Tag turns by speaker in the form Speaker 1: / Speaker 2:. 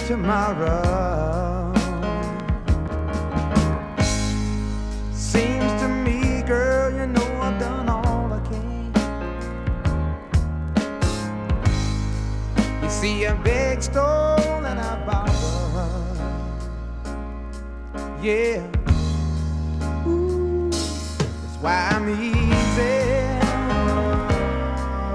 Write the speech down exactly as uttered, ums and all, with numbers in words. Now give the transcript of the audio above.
Speaker 1: tomorrow. Seems to me, girl, you know I've done all I can. You see, I beg, stole, and I borrowed. Yeah. Ooh, that's why I'm here.